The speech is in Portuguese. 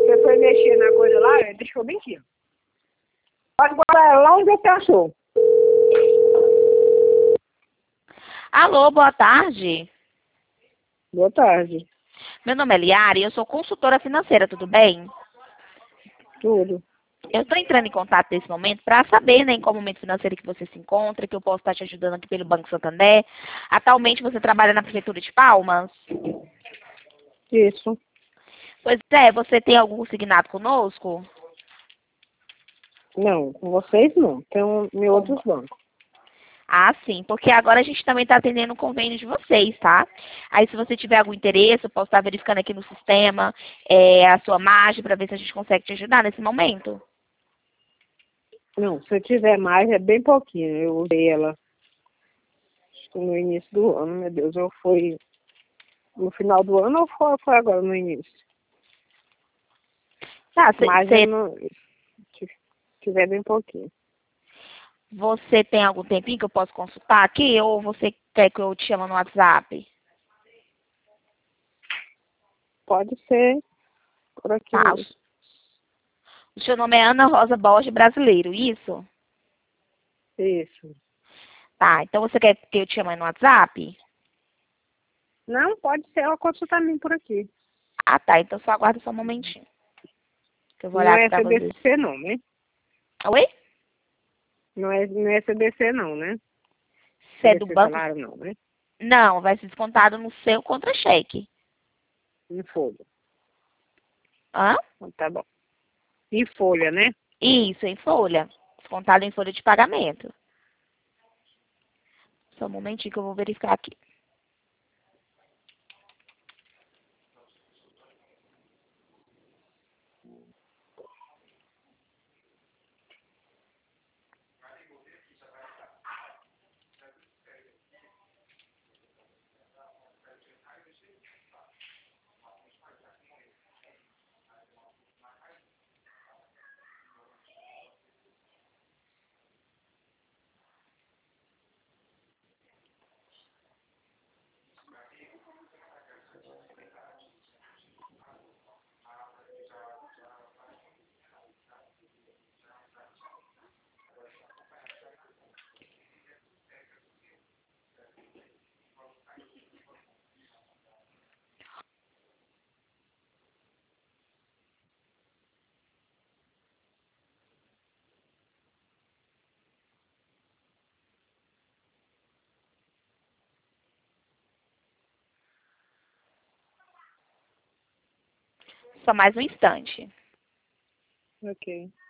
Você foi mexer na coisa lá, deixou bem aqui. Pode guardar ela lá onde você achou. Alô, boa tarde. Boa tarde. Meu nome é Liara e eu sou consultora financeira, tudo bem? Tudo. Eu estou entrando em contato nesse momento para saber, né, em qual momento financeiro que você se encontra, que eu posso estar te ajudando aqui pelo Banco Santander. Atualmente você trabalha na Prefeitura de Palmas? Isso. Pois é, você tem algum consignado conosco? Não, com vocês não. Tem em outros bancos. Ah, sim, porque agora a gente também está atendendo o convênio de vocês, tá? Aí se você tiver algum interesse, eu posso estar verificando aqui no sistema a sua margem para ver se a gente consegue te ajudar nesse momento. Não, se eu tiver mais, é bem pouquinho. Eu usei ela acho que no início do ano, meu Deus. Ou foi no final do ano ou foi agora no início? Tá, Mas eu não... Se tiver bem pouquinho. você tem algum tempinho que eu posso consultar aqui ou você quer que eu te chame no WhatsApp? Pode ser por aqui Tá, mesmo. o seu nome é Ana Rosa Borges Brasileiro, isso? Isso. Tá, então você quer que eu te chame no WhatsApp? Não, pode ser ela consultar mim por aqui. Ah, tá, então só aguarda só um momentinho, que eu vou Não olhar aqui é pra você. CDC não, né? Oi? Não é CDC não, né? Você é do CDC banco? salário não, né? Não, vai ser descontado no seu contra-cheque. Em folha. Hã? Então, tá bom. Em folha, né? Isso, em folha. Descontado em folha de pagamento. Só um momentinho que eu vou verificar aqui. Só mais um instante. Ok.